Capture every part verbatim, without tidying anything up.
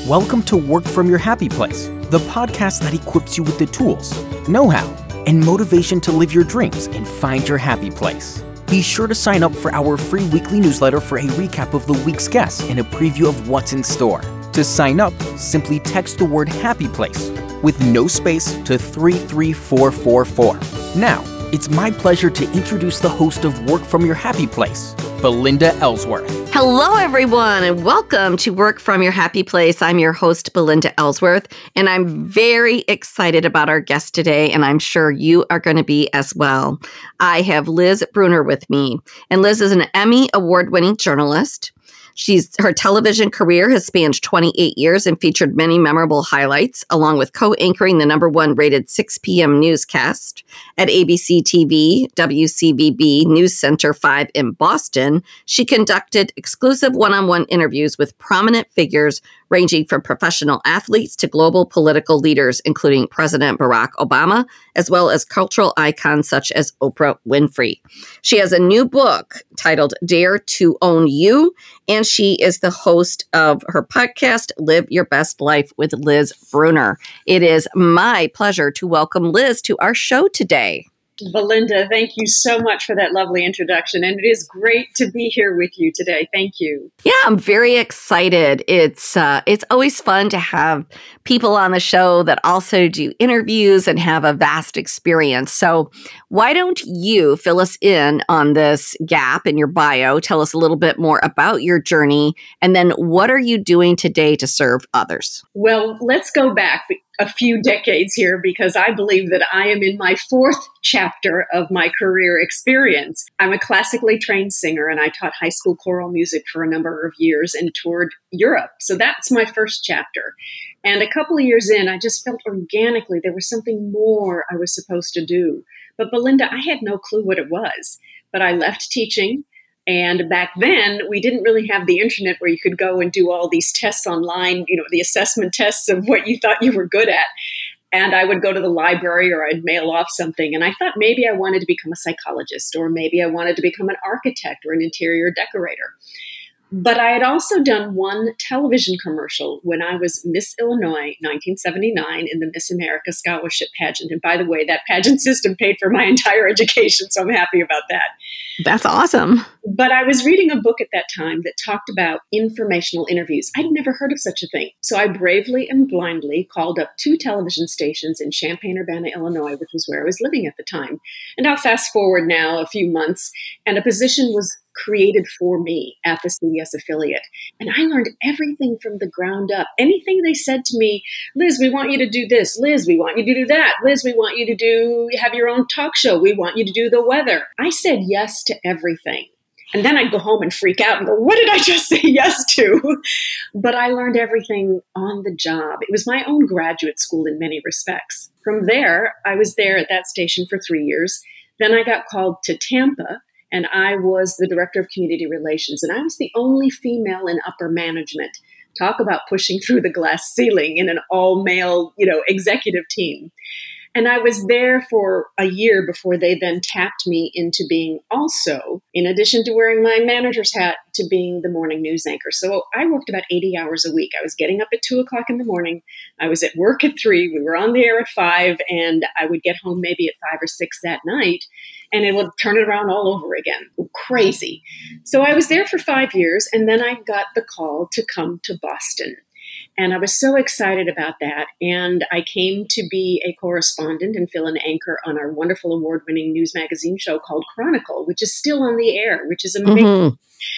Welcome to Work From Your Happy Place, the podcast that equips you with the tools, know-how, and motivation to live your dreams and find your happy place. Be sure to sign up for our free weekly newsletter for a recap of the week's guests and a preview of what's in store. To sign up, simply text the word Happy Place with no space to three three four four four. Now, it's my pleasure to introduce the host of Work From Your Happy Place, Belinda Ellsworth. Hello, everyone, and welcome to Work From Your Happy Place. I'm your host, Belinda Ellsworth, and I'm very excited about our guest today, and I'm sure you are going to be as well. I have Liz Brunner with me, and Liz is an Emmy award-winning journalist. She's her television career has spanned twenty-eight years and featured many memorable highlights, along with co-anchoring the number one rated six p.m. newscast at A B C T V, W C V B News Center five in Boston. She conducted exclusive one-on-one interviews with prominent figures ranging from professional athletes to global political leaders, including President Barack Obama, as well as cultural icons such as Oprah Winfrey. She has a new book titled Dare to Own You, and she is the host of her podcast, Live Your Best Life with Liz Brunner. It is my pleasure to welcome Liz to our show today. Belinda, thank you so much for that lovely introduction. And it is great to be here with you today. Thank you. Yeah, I'm very excited. It's uh, it's always fun to have people on the show that also do interviews and have a vast experience. So why don't you fill us in on this gap in your bio? Tell us a little bit more about your journey. And then what are you doing today to serve others? Well, let's go back a few decades here because I believe that I am in my fourth chapter of my career experience. I'm a classically trained singer and I taught high school choral music for a number of years and toured Europe. So that's my first chapter. And a couple of years in, I just felt organically there was something more I was supposed to do. But Belinda, I had no clue what it was. But I left teaching. And back then, we didn't really have the internet where you could go and do all these tests online, you know, the assessment tests of what you thought you were good at. And I would go to the library or I'd mail off something. And I thought maybe I wanted to become a psychologist or maybe I wanted to become an architect or an interior decorator. But I had also done one television commercial when I was Miss Illinois, nineteen seventy-nine, in the Miss America Scholarship Pageant. And by the way, that pageant system paid for my entire education, so I'm happy about that. That's awesome. But I was reading a book at that time that talked about informational interviews. I'd never heard of such a thing. So I bravely and blindly called up two television stations in Champaign-Urbana, Illinois, which was where I was living at the time. And I'll fast forward now a few months, and a position was created for me at the C B S affiliate. And I learned everything from the ground up. Anything they said to me, Liz, we want you to do this. Liz, we want you to do that. Liz, we want you to do, have your own talk show. We want you to do the weather. I said yes to everything. And then I'd go home and freak out and go, what did I just say yes to? But I learned everything on the job. It was my own graduate school in many respects. From there, I was there at that station for three years. Then I got called to Tampa, and I was the director of community relations. And I was the only female in upper management. Talk about pushing through the glass ceiling in an all-male, you know, executive team. And I was there for a year before they then tapped me into being also, in addition to wearing my manager's hat, to being the morning news anchor. So I worked about eighty hours a week. I was getting up at two o'clock in the morning. I was at work at three. We were on the air at five, and I would get home maybe at five or six that night, and it would turn it around all over again. Crazy. So I was there for five years, and then I got the call to come to Boston. And I was so excited about that. And I came to be a correspondent and fill an anchor on our wonderful award-winning news magazine show called Chronicle, which is still on the air, which is amazing. Mm-hmm.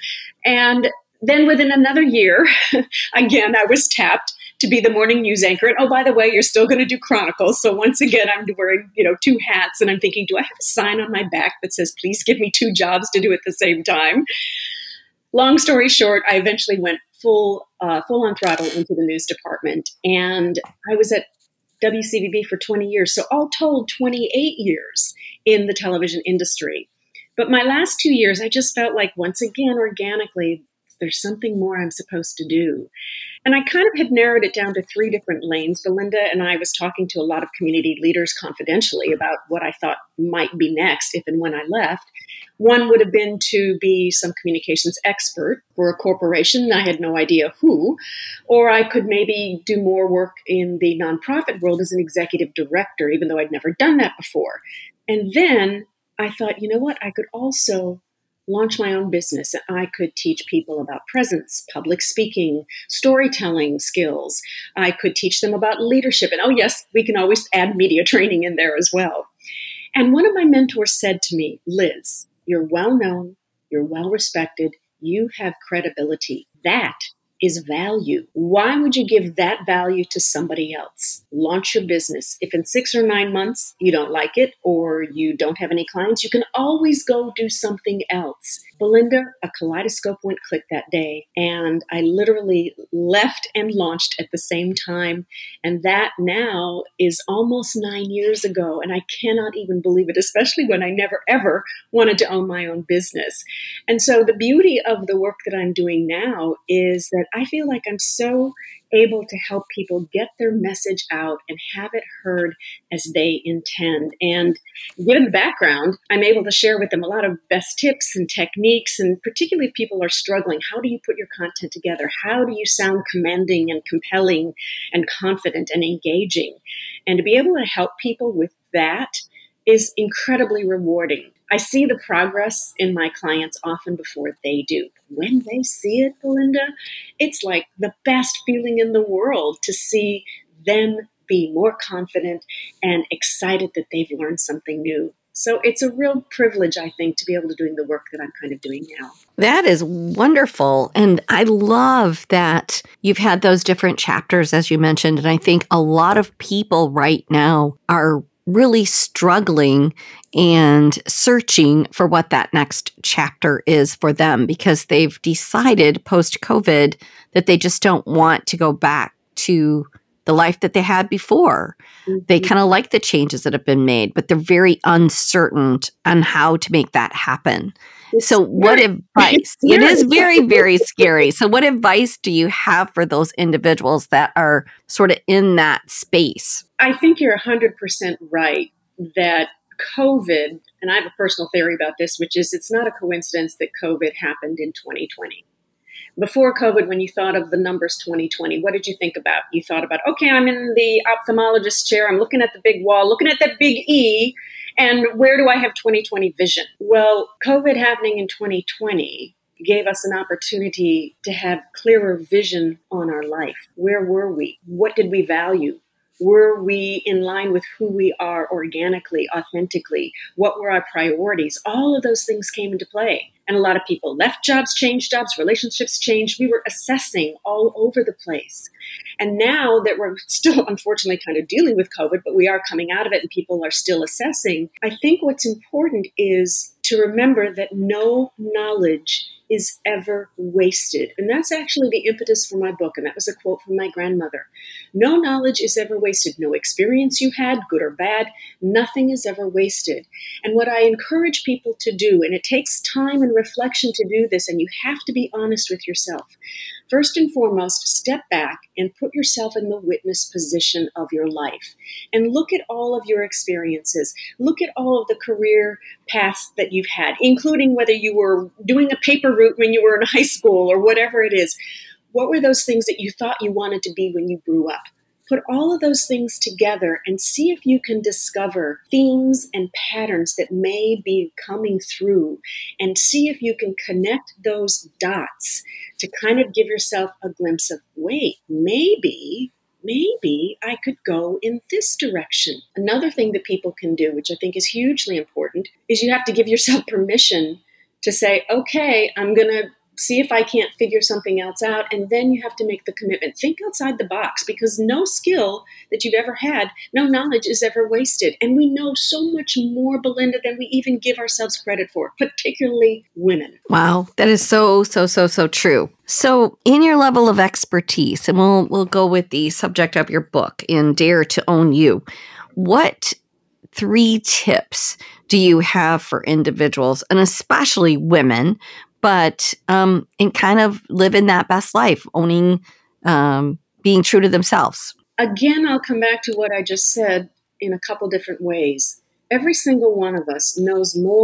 And then within another year, again, I was tapped to be the morning news anchor. And oh, by the way, you're still going to do Chronicle. So once again, I'm wearing, you know, two hats. And I'm thinking, do I have a sign on my back that says, please give me two jobs to do at the same time? Long story short, I eventually went full uh, full on throttle into the news department. And I was at W C V B for twenty years. So all told, twenty-eight years in the television industry. But my last two years, I just felt like once again, organically, there's something more I'm supposed to do. And I kind of had narrowed it down to three different lanes. Belinda and I was talking to a lot of community leaders confidentially about what I thought might be next if and when I left. One would have been to be some communications expert for a corporation, and I had no idea who, or I could maybe do more work in the nonprofit world as an executive director, even though I'd never done that before. And then I thought, you know what, I could also launch my own business. I could teach people about presence, public speaking, storytelling skills. I could teach them about leadership. And oh, yes, we can always add media training in there as well. And one of my mentors said to me, Liz, you're well known, you're well respected, you have credibility. That is value. Why would you give that value to somebody else? Launch your business. If in six or nine months you don't like it or you don't have any clients, you can always go do something else. Belinda, a kaleidoscope went click that day, and I literally left and launched at the same time. And that now is almost nine years ago, and I cannot even believe it, especially when I never, ever wanted to own my own business. And so the beauty of the work that I'm doing now is that I feel like I'm so able to help people get their message out and have it heard as they intend. And given the background, I'm able to share with them a lot of best tips and techniques, and particularly if people are struggling, how do you put your content together? How do you sound commanding and compelling and confident and engaging? And to be able to help people with that is incredibly rewarding. I see the progress in my clients often before they do. When they see it, Belinda, it's like the best feeling in the world to see them be more confident and excited that they've learned something new. So it's a real privilege, I think, to be able to doing the work that I'm kind of doing now. That is wonderful. And I love that you've had those different chapters, as you mentioned. And I think a lot of people right now are really struggling and searching for what that next chapter is for them, because they've decided post-COVID that they just don't want to go back to the life that they had before. Mm-hmm. They kind of like the changes that have been made, but they're very uncertain on how to make that happen. It's so scary. What advice? It is very, very scary. So what advice do you have for those individuals that are sort of in that space? I think you're one hundred percent right that COVID, and I have a personal theory about this, which is it's not a coincidence that COVID happened in twenty twenty. Before COVID, when you thought of the numbers twenty twenty, what did you think about? You thought about, okay, I'm in the ophthalmologist chair, I'm looking at the big wall, looking at that big E, and where do I have twenty twenty vision? Well, COVID happening in twenty twenty gave us an opportunity to have clearer vision on our life. Where were we? What did we value? Were we in line with who we are organically, authentically? What were our priorities? All of those things came into play. And a lot of people left jobs, changed jobs, relationships changed. We were assessing all over the place. And now that we're still, unfortunately, kind of dealing with COVID, but we are coming out of it and people are still assessing, I think what's important is to remember that no knowledge is ever wasted. And that's actually the impetus for my book. And that was a quote from my grandmother. No knowledge is ever wasted. No experience you had, good or bad, nothing is ever wasted. And what I encourage people to do, and it takes time and reflection to do this, and you have to be honest with yourself. First and foremost, step back and put yourself in the witness position of your life and look at all of your experiences. Look at all of the career paths that you've had, including whether you were doing a paper route when you were in high school or whatever it is. What were those things that you thought you wanted to be when you grew up? Put all of those things together and see if you can discover themes and patterns that may be coming through, and see if you can connect those dots to kind of give yourself a glimpse of, wait, maybe, maybe I could go in this direction. Another thing that people can do, which I think is hugely important, is you have to give yourself permission to say, okay, I'm going to see if I can't figure something else out. And then you have to make the commitment. Think outside the box, because no skill that you've ever had, no knowledge is ever wasted. And we know so much more, Belinda, than we even give ourselves credit for, particularly women. Wow. That is so, so, so, so true. So in your level of expertise, and we'll, we'll go with the subject of your book, in Dare to Own You, what three tips do you have for individuals, and especially women, but um, and kind of living that best life, owning, um, being true to themselves? Again, I'll come back to what I just said in a couple different ways. Every single one of us knows more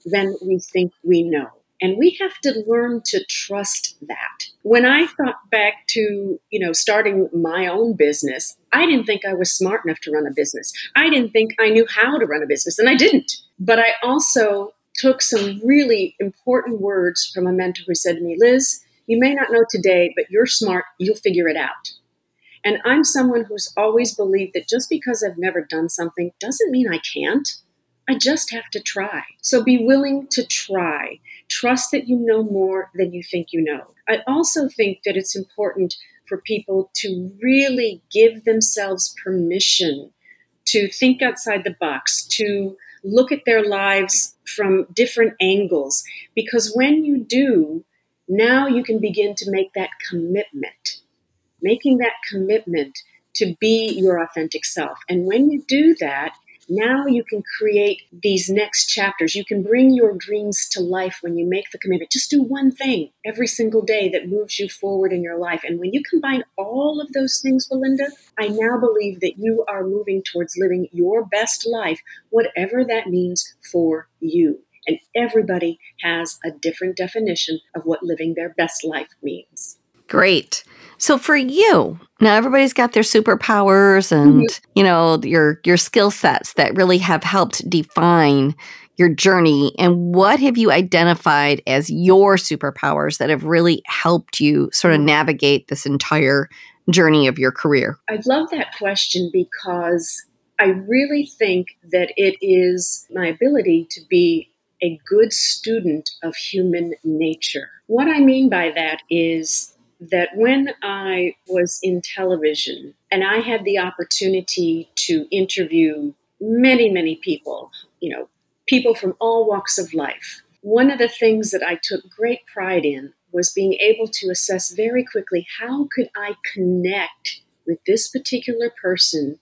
than we think we know. And we have to learn to trust that. When I thought back to, you know, starting my own business, I didn't think I was smart enough to run a business. I didn't think I knew how to run a business, and I didn't. But I also took some really important words from a mentor who said to me, Liz, you may not know today, but you're smart, you'll figure it out. And I'm someone who's always believed that just because I've never done something doesn't mean I can't. I just have to try. So be willing to try. Trust that you know more than you think you know. I also think that it's important for people to really give themselves permission to think outside the box, to look at their lives from different angles. Because when you do, now you can begin to make that commitment, making that commitment to be your authentic self. And when you do that, now you can create these next chapters. You can bring your dreams to life when you make the commitment. Just do one thing every single day that moves you forward in your life. And when you combine all of those things, Belinda, I now believe that you are moving towards living your best life, whatever that means for you. And everybody has a different definition of what living their best life means. Great. So for you, now everybody's got their superpowers and, mm-hmm. you know, your your skill sets that really have helped define your journey. And what have you identified as your superpowers that have really helped you sort of navigate this entire journey of your career? I love that question because I really think that it is my ability to be a good student of human nature. What I mean by that is that when I was in television and I had the opportunity to interview many, many people, you know, people from all walks of life, one of the things that I took great pride in was being able to assess very quickly how could I connect with this particular person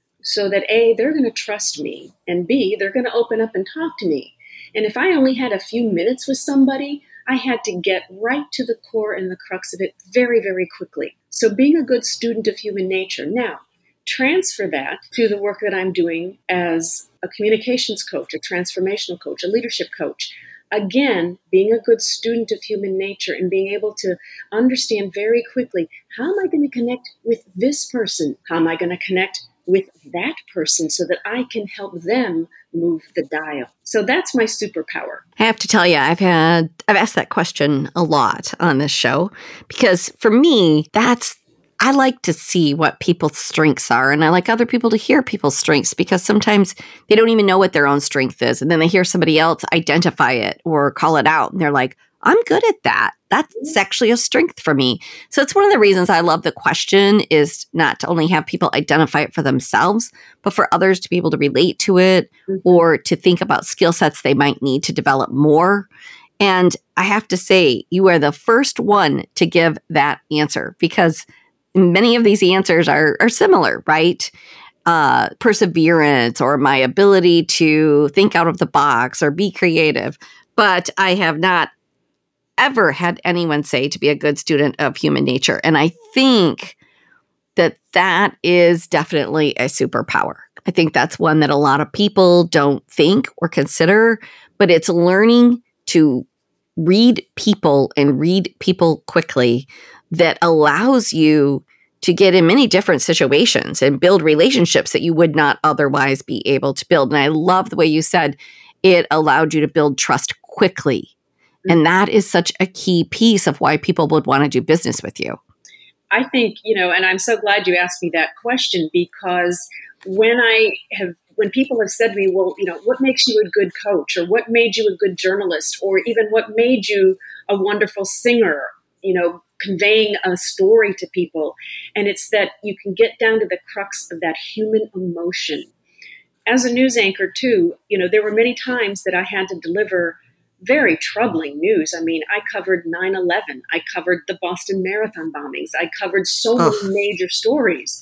so that A, they're going to trust me, and B, they're going to open up and talk to me. And if I only had a few minutes with somebody, I had to get right to the core and the crux of it very, very quickly. So being a good student of human nature. Now, transfer that to the work that I'm doing as a communications coach, a transformational coach, a leadership coach. Again, being a good student of human nature and being able to understand very quickly, how am I going to connect with this person? How am I going to connect with that person so that I can help them move the dial? So that's my superpower. I have to tell you, I've had, I've asked that question a lot on this show because for me, that's, I like to see what people's strengths are. And I like other people to hear people's strengths because sometimes they don't even know what their own strength is. And then they hear somebody else identify it or call it out. And they're like, I'm good at that. That's actually a strength for me. So it's one of the reasons I love the question is not to only have people identify it for themselves, but for others to be able to relate to it or to think about skill sets they might need to develop more. And I have to say, you are the first one to give that answer because many of these answers are, are similar, right? Uh, perseverance or my ability to think out of the box or be creative. But I have not ever had anyone say to be a good student of human nature. And I think that that is definitely a superpower. I think that's one that a lot of people don't think or consider, but it's learning to read people and read people quickly that allows you to get in many different situations and build relationships that you would not otherwise be able to build. And I love the way you said it allowed you to build trust quickly. And that is such a key piece of why people would want to do business with you. I think, you know, and I'm so glad you asked me that question because when I have, when people have said to me, well, you know, what makes you a good coach or what made you a good journalist or even what made you a wonderful singer, you know, conveying a story to people. And it's that you can get down to the crux of that human emotion. As a news anchor too, you know, there were many times that I had to deliver very troubling news. I mean, I covered nine eleven. I covered the Boston Marathon bombings. I covered so Ugh. many major stories.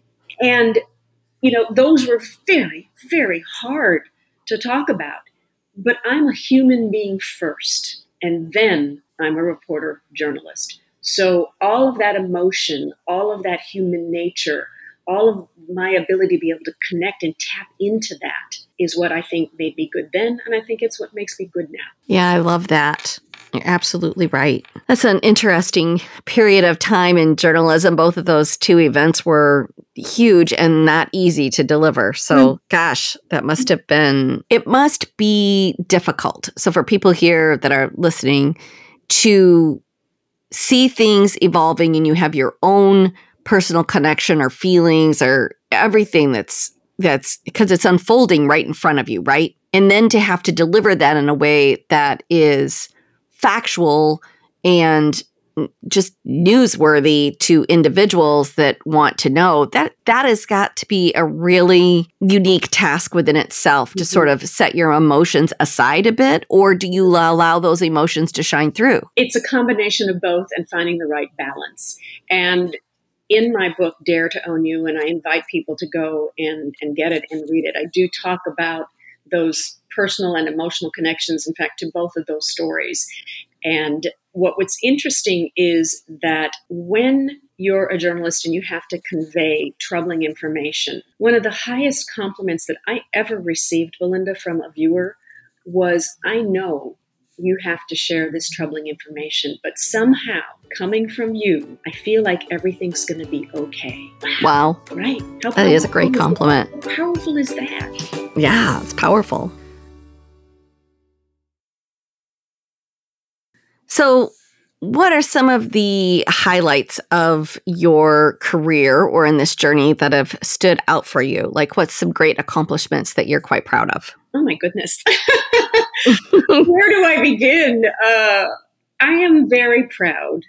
And, you know, those were very, very hard to talk about. But I'm a human being first, and then I'm a reporter journalist. So all of that emotion, all of that human nature, all of my ability to be able to connect and tap into that is what I think made me good then. And I think it's what makes me good now. Yeah, I love that. You're absolutely right. That's an interesting period of time in journalism. Both of those two events were huge and not easy to deliver. So, mm. gosh, that must have been, it must be difficult. So for people here that are listening to see things evolving and you have your own personal connection or feelings or everything that's, that's because it's unfolding right in front of you, right? And then to have to deliver that in a way that is factual and just newsworthy to individuals that want to know, that that has got to be a really unique task within itself to mm-hmm. sort of set your emotions aside a bit, or do you allow those emotions to shine through? It's a combination of both and finding the right balance. And in my book, Dare to Own You, and I invite people to go and, and get it and read it, I do talk about those personal and emotional connections, in fact, to both of those stories. And what what's interesting is that when you're a journalist and you have to convey troubling information, one of the highest compliments that I ever received, Belinda, from a viewer was, I know you have to share this troubling information, but somehow coming from you, I feel like everything's going to be okay. Wow. Right. How that is a great compliment. How powerful is that? Yeah, it's powerful. So what are some of the highlights of your career or in this journey that have stood out for you? Like, what's some great accomplishments that you're quite proud of? Oh, my goodness. Where do I begin? Uh, I am very proud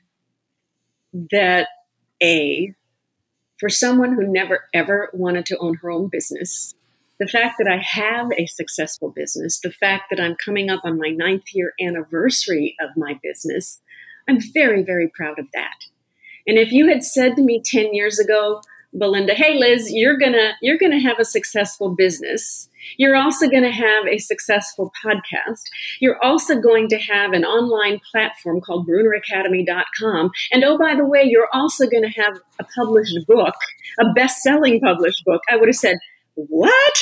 that, A, for someone who never, ever wanted to own her own business, the fact that I have a successful business, the fact that I'm coming up on my ninth year anniversary of my business, I'm very, very proud of that. And if you had said to me ten years ago, Belinda, hey, Liz, you're gonna you're gonna have a successful business. You're also going to have a successful podcast. You're also going to have an online platform called Bruner Academy dot com. And oh, by the way, you're also going to have a published book, a best-selling published book. I would have said, what?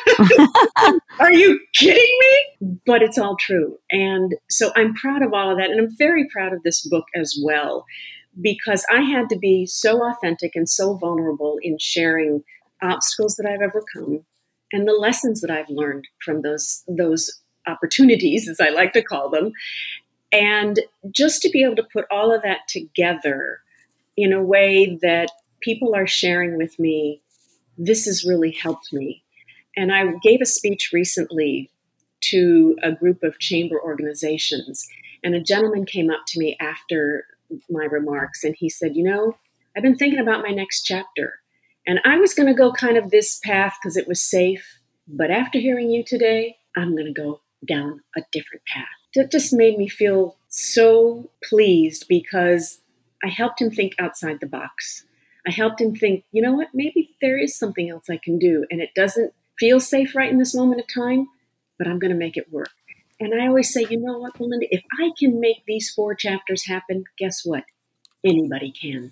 Are you kidding me? But it's all true. And so I'm proud of all of that. And I'm very proud of this book as well, because I had to be so authentic and so vulnerable in sharing obstacles that I've overcome and the lessons that I've learned from those, those opportunities, as I like to call them. And just to be able to put all of that together in a way that people are sharing with me, this has really helped me. And I gave a speech recently to a group of chamber organizations, and a gentleman came up to me after my remarks, and he said, you know, I've been thinking about my next chapter. And I was going to go kind of this path because it was safe. But after hearing you today, I'm going to go down a different path. That just made me feel so pleased because I helped him think outside the box. I helped him think, you know what, maybe there is something else I can do. And it doesn't feel safe right in this moment of time, but I'm going to make it work. And I always say, you know what, Belinda, if I can make these four chapters happen, guess what? Anybody can.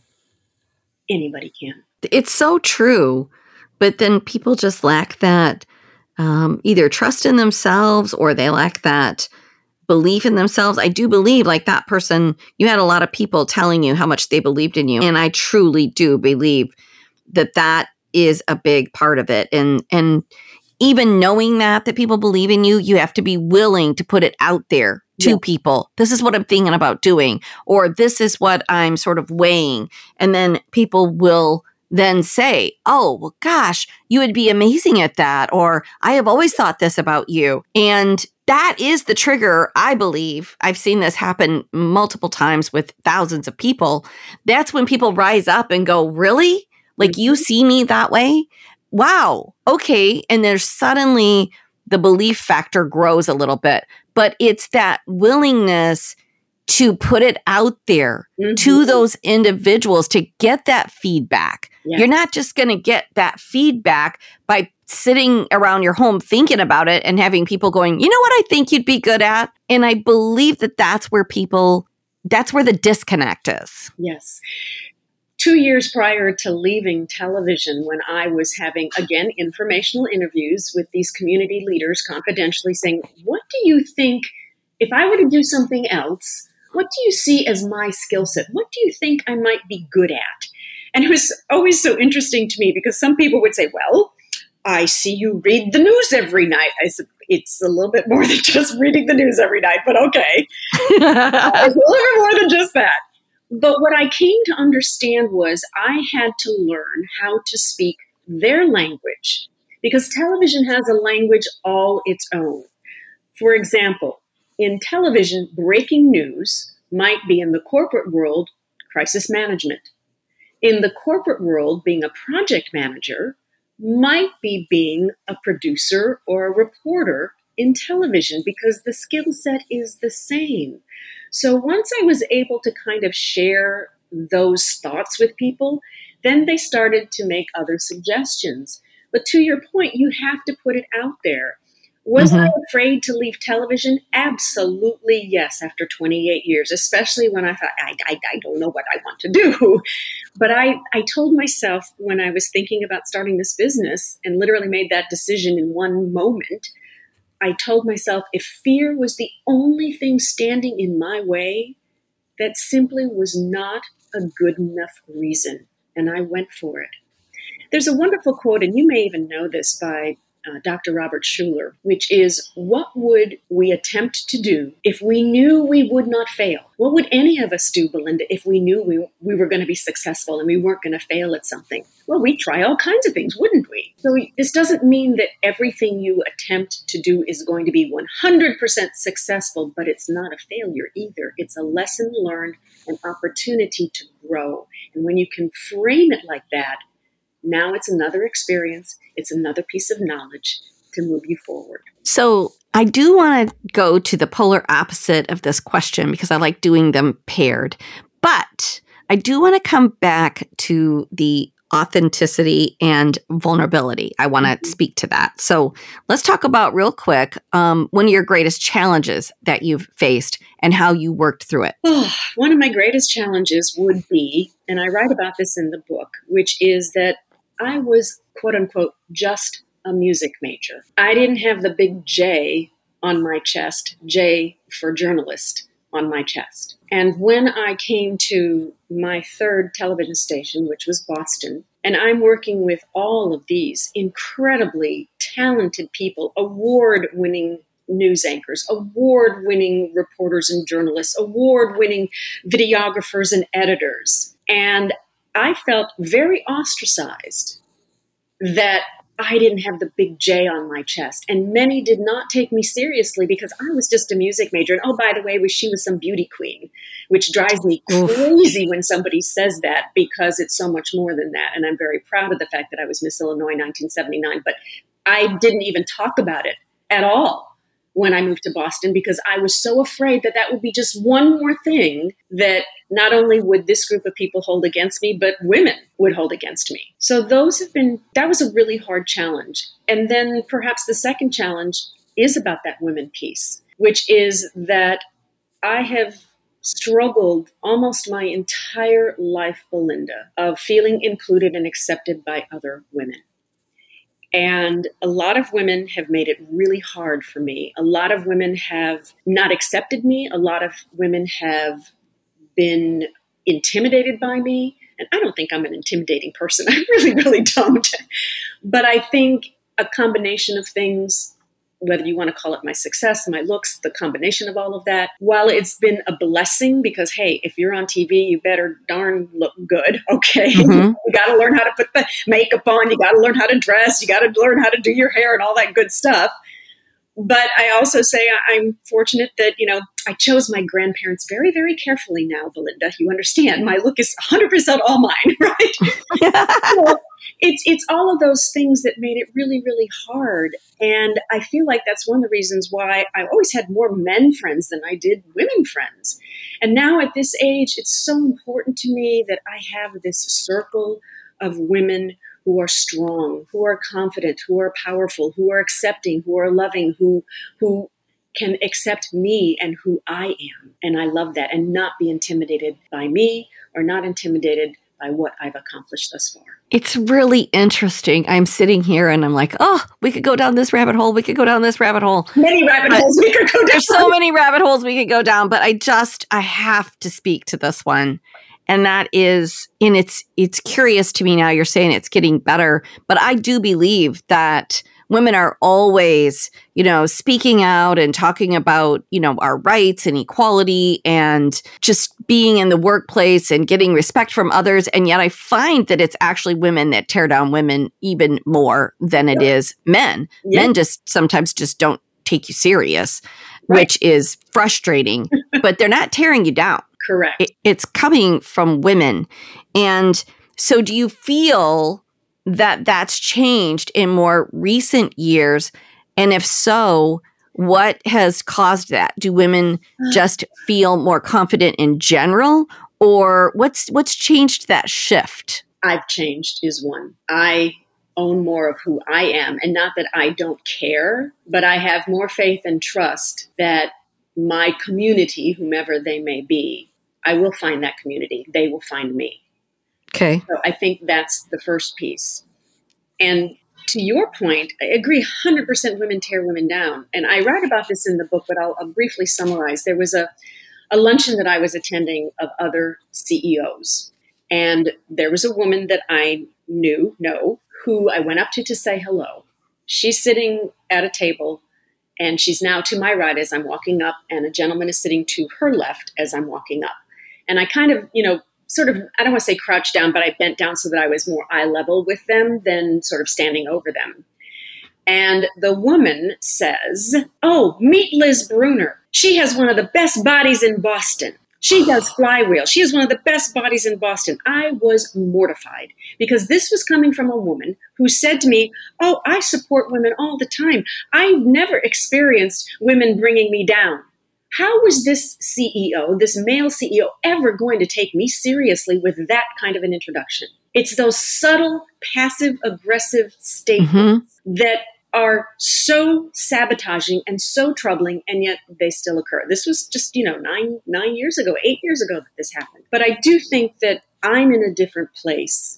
Anybody can. It's so true. But then people just lack that um, either trust in themselves or they lack that belief in themselves. I do believe like that person, you had a lot of people telling you how much they believed in you. And I truly do believe that that is a big part of it. And, and even knowing that, that people believe in you, you have to be willing to put it out there to yeah. people. This is what I'm thinking about doing, or this is what I'm sort of weighing. And then people will then say, oh, well, gosh, you would be amazing at that. Or I have always thought this about you. And that is the trigger, I believe. I've seen this happen multiple times with thousands of people. That's when people rise up and go, really? Like you see me that way? Wow. Okay. And there's suddenly the belief factor grows a little bit, but it's that willingness to put it out there mm-hmm. to those individuals to get that feedback. Yeah. You're not just going to get that feedback by sitting around your home thinking about it and having people going, you know what I think you'd be good at? And I believe that that's where people, that's where the disconnect is. Yes. two years prior to leaving television, when I was having, again, informational interviews with these community leaders confidentially saying, what do you think, if I were to do something else, what do you see as my skill set? What do you think I might be good at? And it was always so interesting to me because some people would say, well, I see you read the news every night. I said, it's a little bit more than just reading the news every night, but okay. It's a little bit more than just that. But what I came to understand was I had to learn how to speak their language because television has a language all its own. For example, in television, breaking news might be in the corporate world, crisis management. In the corporate world, being a project manager might be being a producer or a reporter in television because the skill set is the same. So once I was able to kind of share those thoughts with people, then they started to make other suggestions. But to your point, you have to put it out there. Was mm-hmm. I afraid to leave television? Absolutely, yes, after twenty-eight years, especially when I thought, I, I, I don't know what I want to do. But I, I told myself when I was thinking about starting this business and literally made that decision in one moment, I told myself if fear was the only thing standing in my way, that simply was not a good enough reason. And I went for it. There's a wonderful quote, and you may even know this, by Uh, Doctor Robert Schuller, which is, what would we attempt to do if we knew we would not fail? What would any of us do, Belinda, if we knew we, we were going to be successful and we weren't going to fail at something? Well, we'd try all kinds of things, wouldn't we? So this doesn't mean that everything you attempt to do is going to be one hundred percent successful, but it's not a failure either. It's a lesson learned, an opportunity to grow. And when you can frame it like that, now it's another experience. It's another piece of knowledge to move you forward. So I do want to go to the polar opposite of this question because I like doing them paired. But I do want to come back to the authenticity and vulnerability. I want to mm-hmm. speak to that. So let's talk about real quick um, one of your greatest challenges that you've faced and how you worked through it. Oh, one of my greatest challenges would be, and I write about this in the book, which is that I was, quote unquote, just a music major. I didn't have the big J on my chest, J for journalist on my chest. And when I came to my third television station, which was Boston, and I'm working with all of these incredibly talented people, award-winning news anchors, award-winning reporters and journalists, award-winning videographers and editors. And I felt very ostracized that I didn't have the big J on my chest. And many did not take me seriously because I was just a music major. And oh, by the way, she was some beauty queen, which drives me crazy when somebody says that because it's so much more than that. And I'm very proud of the fact that I was Miss Illinois nineteen seventy-nine, but I didn't even talk about it at all when I moved to Boston because I was so afraid that that would be just one more thing that not only would this group of people hold against me, but women would hold against me. So those have been, that was a really hard challenge. And then perhaps the second challenge is about that women piece, which is that I have struggled almost my entire life, Belinda, of feeling included and accepted by other women. And a lot of women have made it really hard for me. A lot of women have not accepted me. A lot of women have been intimidated by me. And I don't think I'm an intimidating person. I really, really don't. But I think a combination of things, whether you want to call it my success, my looks, the combination of all of that, while it's been a blessing because, hey, if you're on T V, you better darn look good, okay? Mm-hmm. You got to learn how to put the makeup on. You got to learn how to dress. You got to learn how to do your hair and all that good stuff. But I also say I'm fortunate that, you know, I chose my grandparents very, very carefully now, Belinda. You understand, my look is one hundred percent all mine, right? So it's it's all of those things that made it really, really hard. And I feel like that's one of the reasons why I always had more men friends than I did women friends. And now at this age, it's so important to me that I have this circle of women who are strong, who are confident, who are powerful, who are accepting, who are loving, who who can accept me and who I am. And I love that, and not be intimidated by me or not intimidated by what I've accomplished thus far. It's really interesting. I'm sitting here and I'm like, oh, we could go down this rabbit hole. We could go down this rabbit hole. Many rabbit but holes we could go down. There's so many rabbit holes we could go down, but I just, I have to speak to this one. And that is, and it's, it's curious to me now, you're saying it's getting better, but I do believe that women are always, you know, speaking out and talking about, you know, our rights and equality and just being in the workplace and getting respect from others. And yet I find that it's actually women that tear down women even more than it Yep. is men. Yep. Men just sometimes just don't take you serious, Right. which is frustrating, but they're not tearing you down. Correct. It, it's coming from women. And so do you feel that that's changed in more recent years? And if so, what has caused that? Do women just feel more confident in general, or what's what's changed that shift? I've changed is one. I own more of who I am, and not that I don't care, but I have more faith and trust that my community, whomever they may be, I will find that community. They will find me. Okay. So I think that's the first piece. And to your point, I agree one hundred percent women tear women down. And I write about this in the book, but I'll, I'll briefly summarize. There was a, a luncheon that I was attending of other C E Os. And there was a woman that I knew, know, who I went up to to say hello. She's sitting at a table, and she's now to my right as I'm walking up, and a gentleman is sitting to her left as I'm walking up. And I kind of, you know, sort of, I don't want to say crouched down, but I bent down so that I was more eye level with them than sort of standing over them. And the woman says, oh, meet Liz Bruner. She has one of the best bodies in Boston. She does flywheel. She is one of the best bodies in Boston. I was mortified because this was coming from a woman who said to me, oh, I support women all the time. I've never experienced women bringing me down. How was this C E O, this male C E O, ever going to take me seriously with that kind of an introduction? It's those subtle, passive-aggressive statements mm-hmm. that are so sabotaging and so troubling, and yet they still occur. This was just, you know, nine nine years ago, eight years ago that this happened. But I do think that I'm in a different place.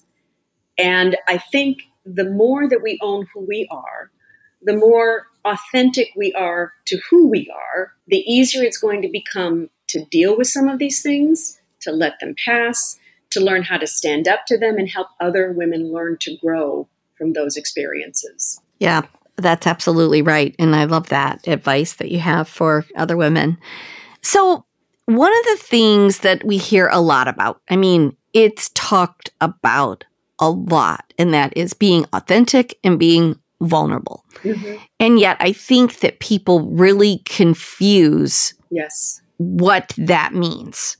And I think the more that we own who we are, the more authentic we are to who we are, the easier it's going to become to deal with some of these things, to let them pass, to learn how to stand up to them and help other women learn to grow from those experiences. Yeah, that's absolutely right. And I love that advice that you have for other women. So one of the things that we hear a lot about, I mean, it's talked about a lot, and that is being authentic and being vulnerable. Mm-hmm. And yet I think that people really confuse yes. what that means.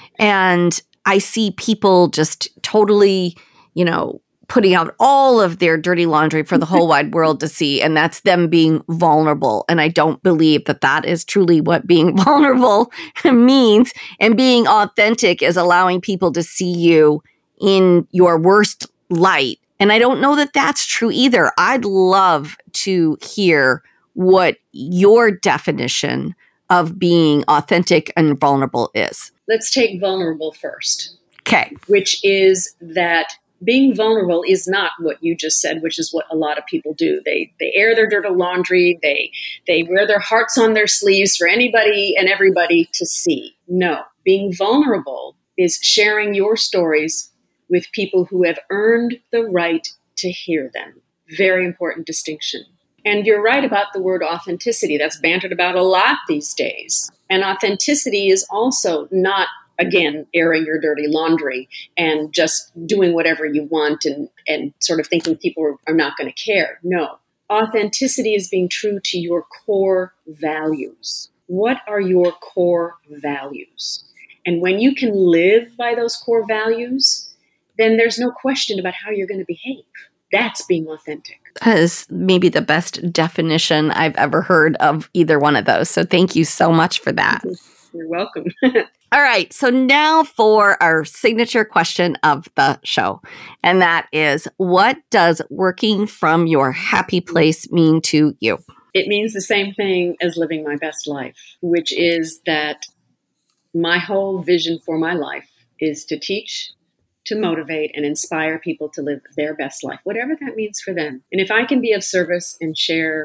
And I see people just totally, you know, putting out all of their dirty laundry for the whole wide world to see. And that's them being vulnerable. And I don't believe that that is truly what being vulnerable means. And being authentic is allowing people to see you in your worst light. And I don't know that that's true either. I'd love to hear what your definition of being authentic and vulnerable is. Let's take vulnerable first. Okay. Which is that being vulnerable is not what you just said, which is what a lot of people do. They they air their dirty laundry. They they wear their hearts on their sleeves for anybody and everybody to see. No, being vulnerable is sharing your stories with people who have earned the right to hear them. Very important distinction. And you're right about the word authenticity. That's bantered about a lot these days. And authenticity is also not, again, airing your dirty laundry and just doing whatever you want and, and sort of thinking people are, are not going to care. No. Authenticity is being true to your core values. What are your core values? And when you can live by those core values, then there's no question about how you're going to behave. That's being authentic. That is maybe the best definition I've ever heard of either one of those. So thank you so much for that. You're welcome. All right. So now for our signature question of the show. And that is, what does working from your happy place mean to you? It means the same thing as living my best life, which is that my whole vision for my life is to teach, to motivate and inspire people to live their best life, whatever that means for them. And if I can be of service and share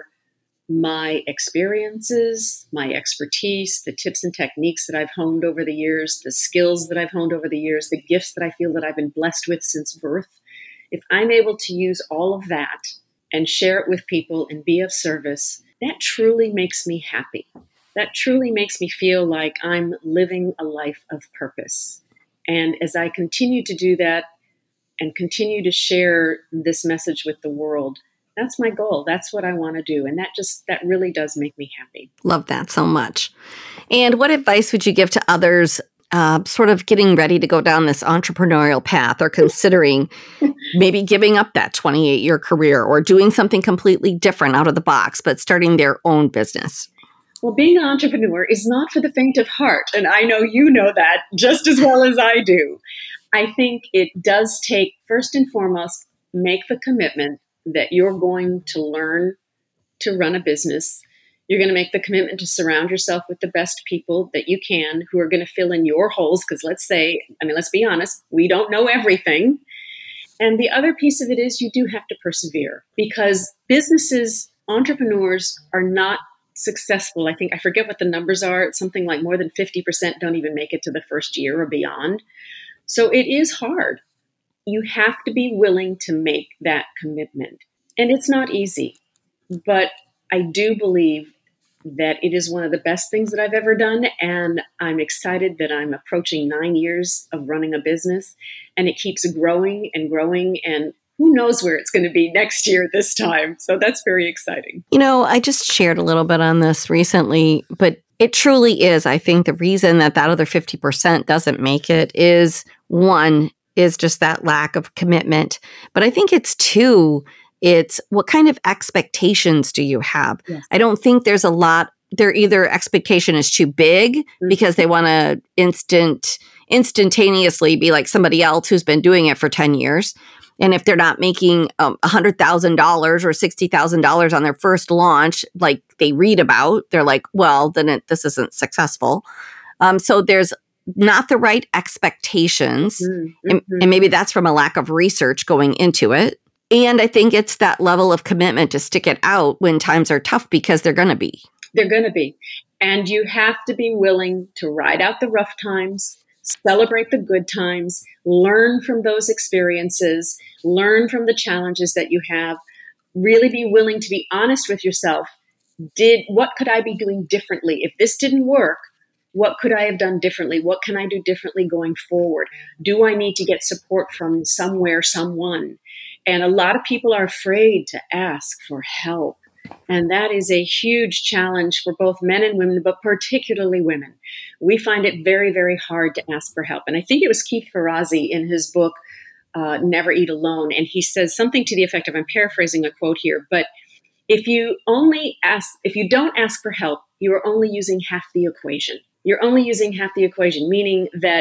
my experiences, my expertise, the tips and techniques that I've honed over the years, the skills that I've honed over the years, the gifts that I feel that I've been blessed with since birth, if I'm able to use all of that and share it with people and be of service, that truly makes me happy. That truly makes me feel like I'm living a life of purpose. And as I continue to do that and continue to share this message with the world, that's my goal. That's what I want to do. And that just, that really does make me happy. Love that so much. And what advice would you give to others uh, sort of getting ready to go down this entrepreneurial path or considering maybe giving up that twenty-eight-year career or doing something completely different out of the box, but starting their own business? Well, being an entrepreneur is not for the faint of heart. And I know you know that just as well as I do. I think it does take, first and foremost, make the commitment that you're going to learn to run a business. You're going to make the commitment to surround yourself with the best people that you can who are going to fill in your holes. Because let's say, I mean, let's be honest, we don't know everything. And the other piece of it is you do have to persevere because businesses, entrepreneurs are not successful. I think, I forget what the numbers are. It's something like more than fifty percent don't even make it to the first year or beyond. So it is hard. You have to be willing to make that commitment. And it's not easy, but I do believe that it is one of the best things that I've ever done. And I'm excited that I'm approaching nine years of running a business and it keeps growing and growing. And who knows where it's going to be next year at this time. So that's very exciting. You know, I just shared a little bit on this recently, but it truly is. I think the reason that that other fifty percent doesn't make it is one, is just that lack of commitment. But I think it's two, it's what kind of expectations do you have? Yes. I don't think there's a lot, their either expectation is too big mm-hmm. because they want to instant, instantaneously be like somebody else who's been doing it for ten years. And if they're not making um, one hundred thousand dollars or sixty thousand dollars on their first launch, like they read about, they're like, well, then it, this isn't successful. Um, so there's not the right expectations. Mm-hmm. And, and maybe that's from a lack of research going into it. And I think it's that level of commitment to stick it out when times are tough because they're going to be. They're going to be. And you have to be willing to ride out the rough times, celebrate the good times, learn from those experiences, learn from the challenges that you have, really be willing to be honest with yourself. Did what could I be doing differently? If this didn't work, what could I have done differently? What can I do differently going forward? Do I need to get support from somewhere, someone? And a lot of people are afraid to ask for help. And that is a huge challenge for both men and women, but particularly women. We find it very, very hard to ask for help. And I think it was Keith Ferrazzi in his book, uh, Never Eat Alone. And he says something to the effect of, I'm paraphrasing a quote here, but if you only ask, if you don't ask for help, you are only using half the equation. You're only using half the equation, meaning that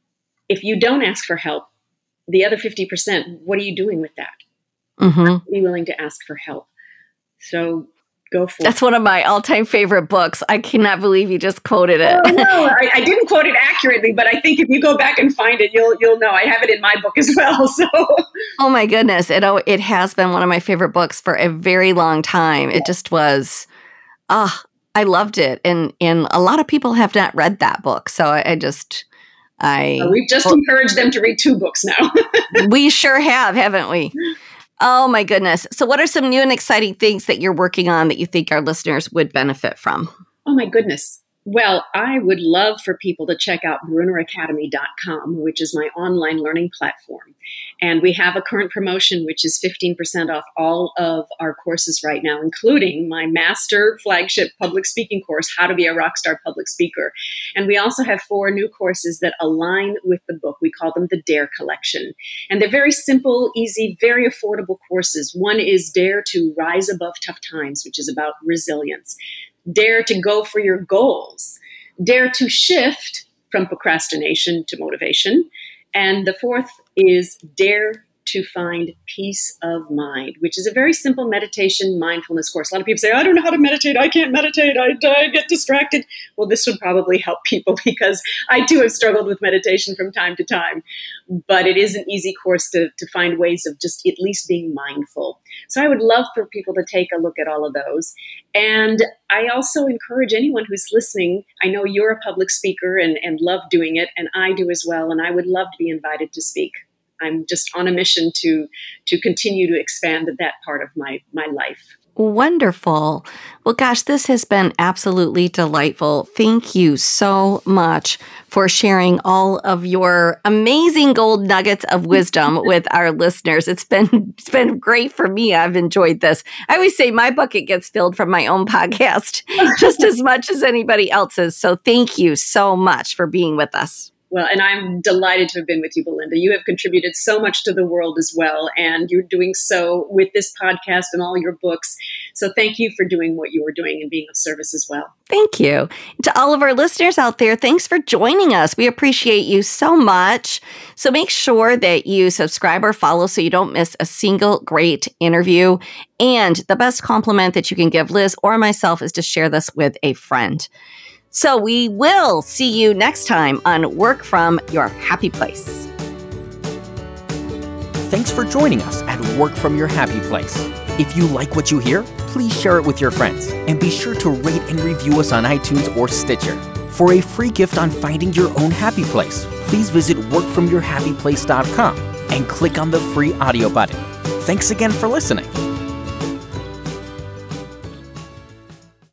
if you don't ask for help, the other fifty percent, what are you doing with that? Mm-hmm. Be willing to ask for help. So go for That's it. one of my all-time favorite books. I cannot believe you just quoted it. Oh, no, I, I didn't quote it accurately, but I think if you go back and find it, you'll you'll know. I have it in my book as well. So, oh my goodness, it oh, it has been one of my favorite books for a very long time. It just was, ah, oh, I loved it, and and a lot of people have not read that book. So I, I just, I uh, we've just well, encouraged them to read two books now. We sure have, haven't we? Oh my goodness. So what are some new and exciting things that you're working on that you think our listeners would benefit from? Oh my goodness. Well, I would love for people to check out Bruner Academy dot com, which is my online learning platform. And we have a current promotion, which is fifteen percent off all of our courses right now, including my master flagship public speaking course, How to Be a Rockstar Public Speaker. And we also have four new courses that align with the book. We call them the DARE Collection. And they're very simple, easy, very affordable courses. One is Dare to Rise Above Tough Times, which is about resilience. Dare to go for your goals. Dare to shift from procrastination to motivation. And the fourth is Dare to find peace of mind, which is a very simple meditation mindfulness course. A lot of people say, I don't know how to meditate. I can't meditate. I, I get distracted. Well, this would probably help people because I too have struggled with meditation from time to time. But it is an easy course to, to find ways of just at least being mindful. So I would love for people to take a look at all of those. And I also encourage anyone who's listening, I know you're a public speaker and, and love doing it, and I do as well, and I would love to be invited to speak. I'm just on a mission to to continue to expand that part of my my life. Wonderful. Well, gosh, this has been absolutely delightful. Thank you so much for sharing all of your amazing gold nuggets of wisdom with our listeners. It's been it's been great for me. I've enjoyed this. I always say my bucket gets filled from my own podcast just as much as anybody else's. So thank you so much for being with us. Well, and I'm delighted to have been with you, Belinda. You have contributed so much to the world as well, and you're doing so with this podcast and all your books. So thank you for doing what you were doing and being of service as well. Thank you. To all of our listeners out there, thanks for joining us. We appreciate you so much. So make sure that you subscribe or follow so you don't miss a single great interview. And the best compliment that you can give Liz or myself is to share this with a friend. So we will see you next time on Work From Your Happy Place. Thanks for joining us at Work From Your Happy Place. If you like what you hear, please share it with your friends and be sure to rate and review us on iTunes or Stitcher. For a free gift on finding your own happy place, please visit work from your happy place dot com and click on the free audio button. Thanks again for listening.